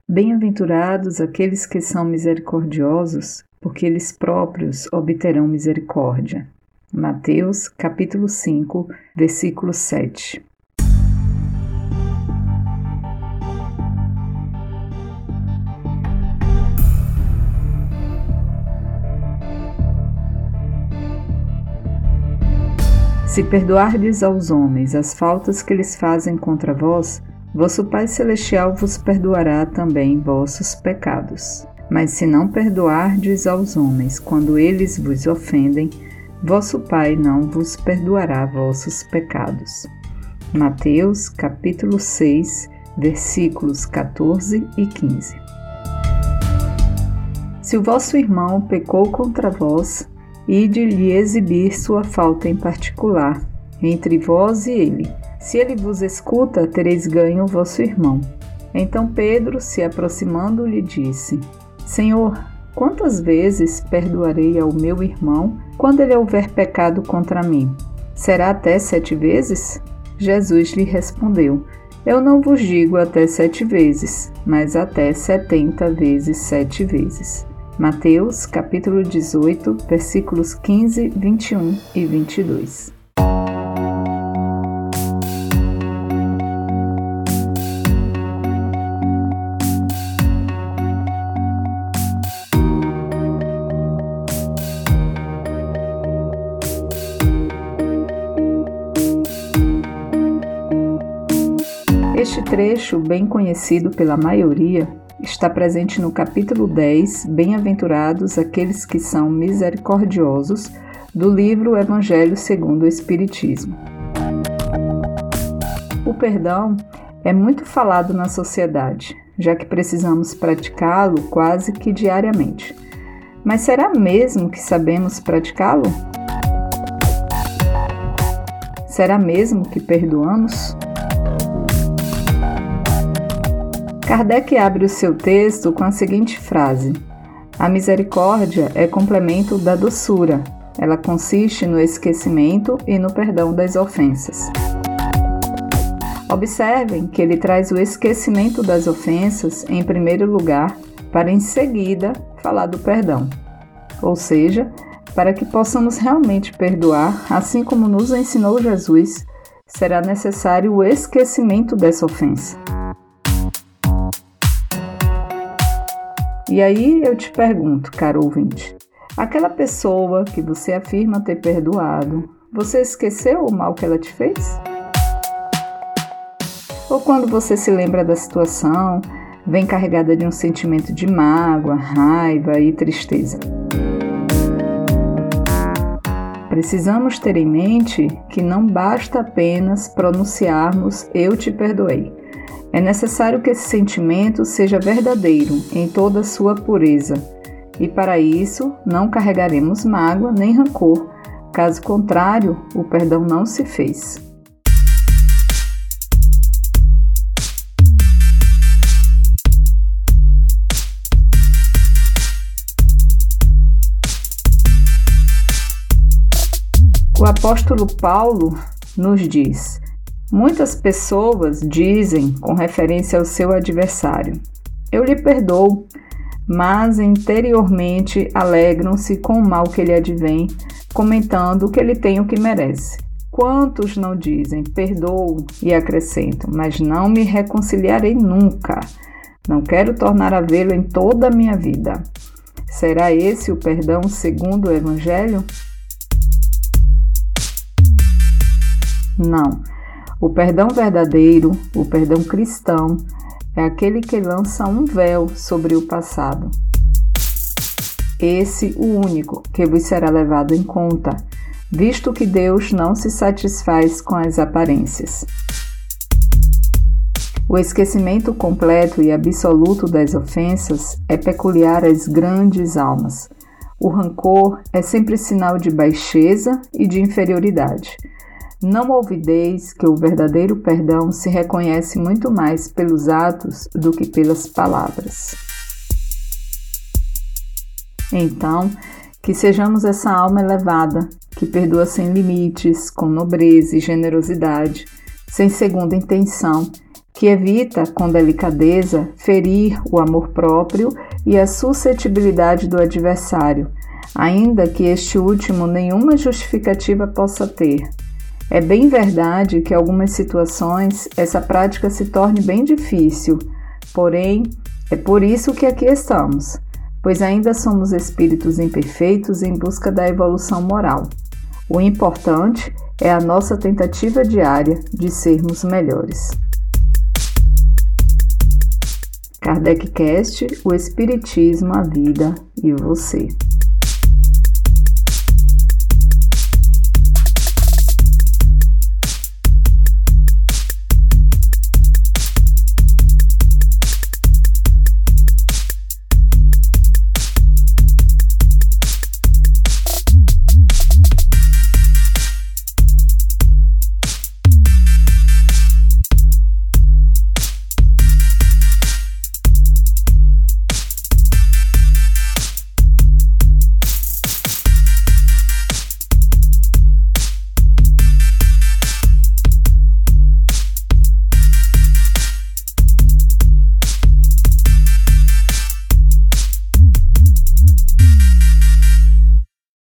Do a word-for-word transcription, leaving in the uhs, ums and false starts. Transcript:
Bem-aventurados aqueles que são misericordiosos, porque eles próprios obterão misericórdia. Mateus, capítulo cinco, versículo sete. Se perdoardes aos homens as faltas que eles fazem contra vós, vosso Pai Celestial vos perdoará também vossos pecados. Mas se não perdoardes aos homens quando eles vos ofendem, vosso Pai não vos perdoará vossos pecados. Mateus, capítulo seis, versículos catorze e quinze. Se o vosso irmão pecou contra vós, ide lhe exibir sua falta em particular, entre vós e ele. Se ele vos escuta, tereis ganho o vosso irmão. Então Pedro, se aproximando, lhe disse: Senhor, quantas vezes perdoarei ao meu irmão quando ele houver pecado contra mim? Será até sete vezes? Jesus lhe respondeu: Eu não vos digo até sete vezes, mas até setenta vezes sete vezes. Mateus, capítulo dezoito, versículos quinze, vinte e um e vinte e dois. Este trecho, bem conhecido pela maioria, está presente no capítulo dez, Bem-aventurados aqueles que são misericordiosos, do livro Evangelho segundo o Espiritismo. O perdão é muito falado na sociedade, já que precisamos praticá-lo quase que diariamente. Mas será mesmo que sabemos praticá-lo? Será mesmo que perdoamos? Kardec abre o seu texto com a seguinte frase: A misericórdia é complemento da doçura. Ela consiste no esquecimento e no perdão das ofensas. Observem que ele traz o esquecimento das ofensas em primeiro lugar, para em seguida falar do perdão. Ou seja, para que possamos realmente perdoar, assim como nos ensinou Jesus, será necessário o esquecimento dessa ofensa. E aí eu te pergunto, caro ouvinte, aquela pessoa que você afirma ter perdoado, você esqueceu o mal que ela te fez? Ou quando você se lembra da situação, vem carregada de um sentimento de mágoa, raiva e tristeza? Precisamos ter em mente que não basta apenas pronunciarmos "eu te perdoei". É necessário que esse sentimento seja verdadeiro em toda a sua pureza, e para isso não carregaremos mágoa nem rancor, caso contrário, o perdão não se fez. O apóstolo Paulo nos diz: Muitas pessoas dizem, com referência ao seu adversário, eu lhe perdoo, mas interiormente alegram-se com o mal que lhe advém, comentando que ele tem o que merece. Quantos não dizem, perdoo, e acrescentam, mas não me reconciliarei nunca, não quero tornar a vê-lo em toda a minha vida. Será esse o perdão segundo o Evangelho? Não. O perdão verdadeiro, o perdão cristão, é aquele que lança um véu sobre o passado. Esse o único que vos será levado em conta, visto que Deus não se satisfaz com as aparências. O esquecimento completo e absoluto das ofensas é peculiar às grandes almas. O rancor é sempre sinal de baixeza e de inferioridade. Não olvideis que o verdadeiro perdão se reconhece muito mais pelos atos do que pelas palavras. Então, que sejamos essa alma elevada, que perdoa sem limites, com nobreza e generosidade, sem segunda intenção, que evita, com delicadeza, ferir o amor próprio e a suscetibilidade do adversário, ainda que este último nenhuma justificativa possa ter. É bem verdade que em algumas situações essa prática se torne bem difícil, porém, é por isso que aqui estamos, pois ainda somos espíritos imperfeitos em busca da evolução moral. O importante é a nossa tentativa diária de sermos melhores. KardecCast, o Espiritismo, a Vida e você.